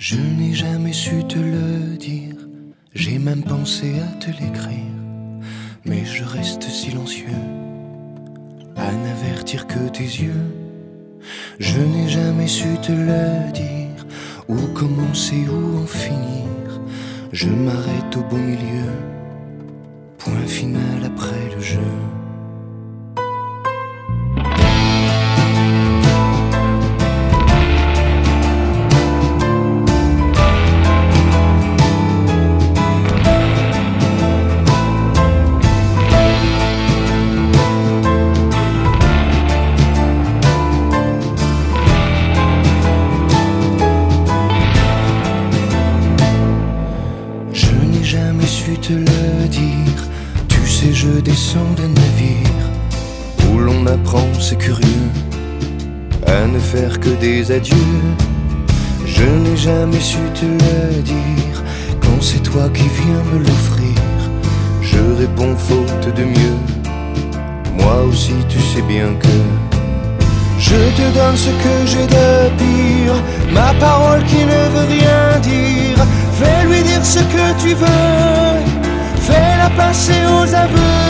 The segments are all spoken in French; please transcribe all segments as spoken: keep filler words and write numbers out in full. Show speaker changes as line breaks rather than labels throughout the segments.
Je n'ai jamais su te le dire, j'ai même pensé à te l'écrire, mais je reste silencieux, à n'avertir que tes yeux. Je n'ai jamais su te le dire, où commencer, où en finir. Je m'arrête au beau milieu, point final après le jeu. Te le dire, tu sais je descends d'un navire où l'on apprend, c'est curieux, à ne faire que des adieux. Je n'ai jamais su te le dire, quand c'est toi qui viens me l'offrir, je réponds faute de mieux. Moi aussi tu sais bien que je te donne ce que j'ai de pire, ma parole qui ne veut rien dire. Fais-lui dire ce que tu veux, fais-la passer aux aveux.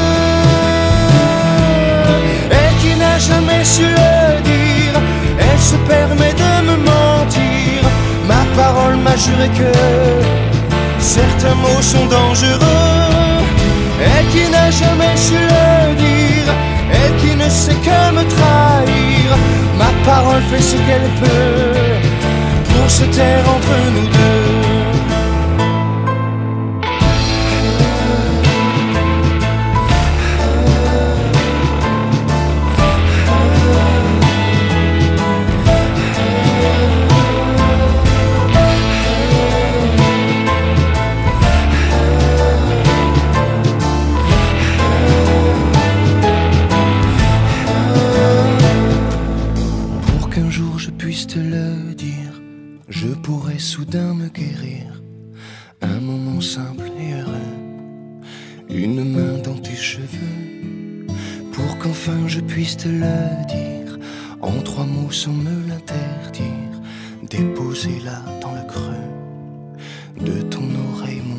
Elle qui n'a jamais su le dire, elle se permet de me mentir. Ma parole m'a juré que certains mots sont dangereux. Elle qui n'a jamais su le dire, elle qui ne sait que me trahir. Ma parole fait ce qu'elle peut pour se taire entre nous deux. Te le dire, je pourrais soudain me guérir. Un moment simple et heureux, une main dans tes cheveux, pour qu'enfin je puisse te le dire, en trois mots sans me l'interdire. Déposez-la dans le creux de ton oreille.